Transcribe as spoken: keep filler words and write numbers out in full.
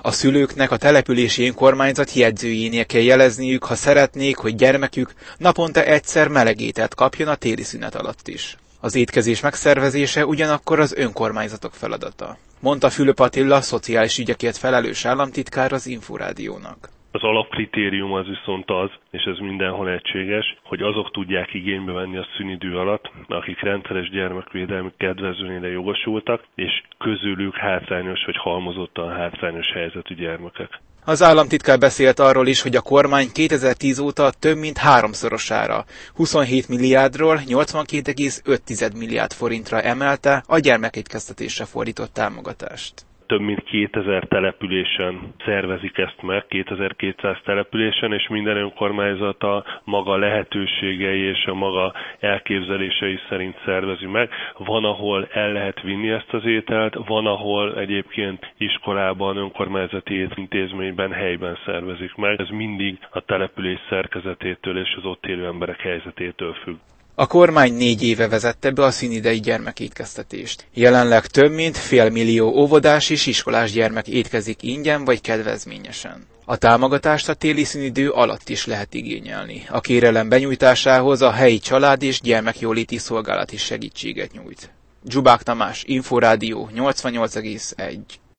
A szülőknek a települési önkormányzat jegyzőjénél kell jelezniük, ha szeretnék, hogy gyermekük naponta egyszer meleg ételt kapjon a téli szünet alatt is. Az étkezés megszervezése ugyanakkor az önkormányzatok feladata, mondta Fülöp Attila, szociális ügyekért felelős államtitkár az Inforádiónak. Az alapkritérium az viszont az, és ez mindenhol egységes, hogy azok tudják igénybe venni a szünidő alatt, akik rendszeres gyermekvédelmi kedvezményre jogosultak, és közülük hátrányos vagy halmozottan hátrányos helyzetű gyermekek. Az államtitkár beszélt arról is, hogy a kormány kétezer-tíz óta több mint háromszorosára, huszonhét milliárdról nyolcvankét egész öt milliárd forintra emelte a gyermekétkeztetésre fordított támogatást. Több mint kétezer településen szervezik ezt meg, kétezer-kétszáz településen, és minden önkormányzat a maga lehetőségei és a maga elképzelései szerint szervezi meg. Van, ahol el lehet vinni ezt az ételt, van, ahol egyébként iskolában, önkormányzati étintézményben, helyben szervezik meg. Ez mindig a település szerkezetétől és az ott élő emberek helyzetétől függ. A kormány négy éve vezette be a szünidei gyermekétkeztetést. Jelenleg több mint félmillió óvodás és iskolás gyermek étkezik ingyen vagy kedvezményesen. A támogatást a téli szünidő alatt is lehet igényelni. A kérelem benyújtásához a helyi család- és gyermekjóléti szolgálat is segítséget nyújt. Dzsubák Tamás, Inforádió nyolcvannyolc egész egy.